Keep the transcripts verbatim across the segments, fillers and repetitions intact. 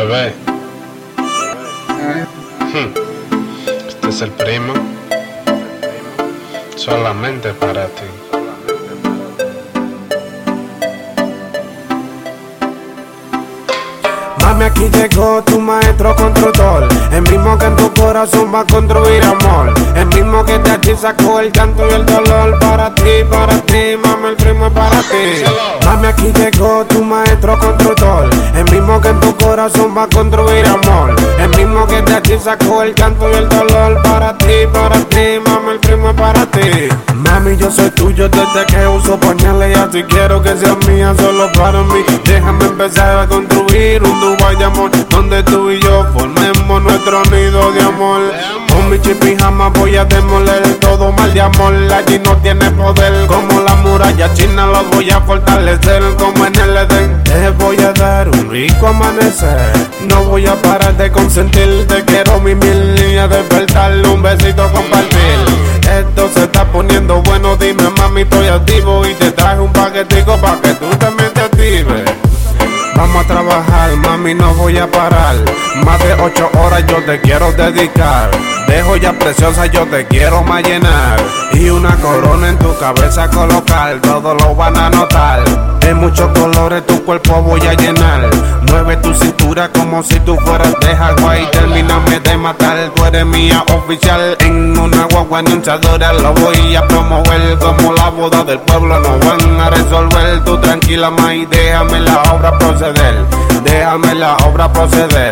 Bebé, hmm. Este es el primo, solamente para ti. Mami, aquí llegó tu maestro constructor, el mismo que en tu corazón va a construir amor, el mismo que de aquí sacó el canto y el dolor. Para ti, para ti, mami, el primo es para ti. Mami, aquí llegó tu maestro constructor, el mismo que en tu corazón va a construir amor, el mismo que de aquí sacó el canto y el dolor. Para ti, para ti, mami, el primo es para ti. Mami, yo soy tuyo desde que uso pañales y así quiero que seas mía solo para mí. Déjame empezar a construir un Dubai de amor, donde tú y yo formemos nuestro nido de amor. Con mi chip y jamás voy a demoler todo mal de amor. Allí no tiene poder, como la muralla china los voy a fortalecer, como en el Edén. Te voy a dar un rico amanecer, no voy a parar de consentir. Te quiero mi mil y a despertar, un besito compartir. Esto se está poniendo bueno, dime mami, estoy activo y te traje un paquetico pa' que tú también te actives. Vamos a trabajar, mami, no voy a parar. Más de ocho horas yo te quiero dedicar. De joyas preciosas yo te quiero más llenar, y una corona en tu cabeza colocar. Todos lo van a notar, de muchos colores tu cuerpo voy a llenar. Mueve tu cintura como si tú fueras de Hawái. Termíname de matar, tú eres mía oficial. En una guagua anunciadora lo voy a promover, como la boda del pueblo no van a resolver. Tú tranquila, ma, y déjame la obra proceder. Déjame la obra proceder.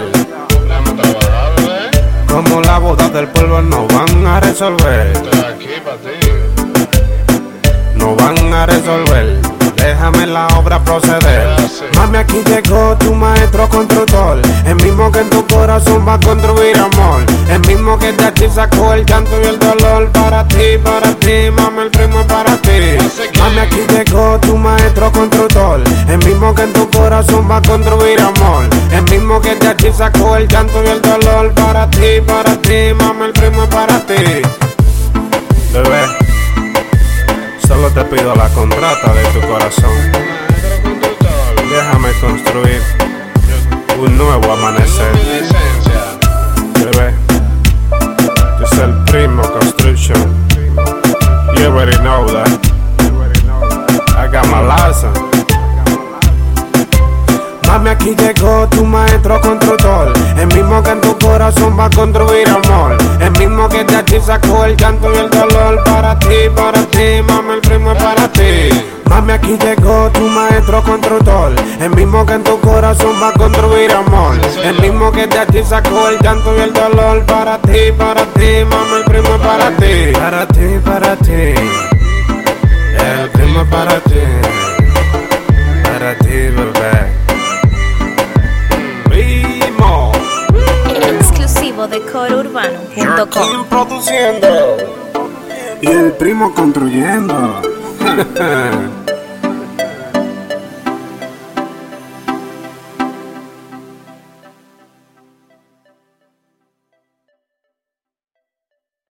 Como la boda del pueblo no van a resolver. Estoy aquí para ti. No van a resolver. Déjame la obra proceder. Mami, aquí llegó tu maestro constructor, el mismo que en tu corazón va a construir amor, el mismo que de aquí sacó el canto y el dolor. Para ti, para ti, mami, el primo es para ti. Mami, aquí llegó tu maestro constructor, el mismo que en tu corazón va a construir amor, el mismo que de aquí sacó el canto y el dolor. Para ti, para ti, mami, el primo es para ti. Bebé, solo te pido la contrata de tu corazón. Déjame construir un nuevo amanecer. Bebé, yo soy el primo construction. You already know that. I got my license. Mami, aquí llegó tu maestro constructor, el mismo que en tu corazón va a construir amor, el mismo que de aquí sacó el canto y el dolor. Para ti, para ti, mami, el primo es para ti. Mami, aquí llegó tu maestro constructor, el mismo que en tu corazón va a construir amor, el mismo que de aquí sacó el canto y el dolor. Para ti, para ti, mami, el primo es para ti. Para ti, para ti, el primo es para ti. Para ti, bebé. Exclusivo de coro urbano punto com. Produciendo y el primo construyendo.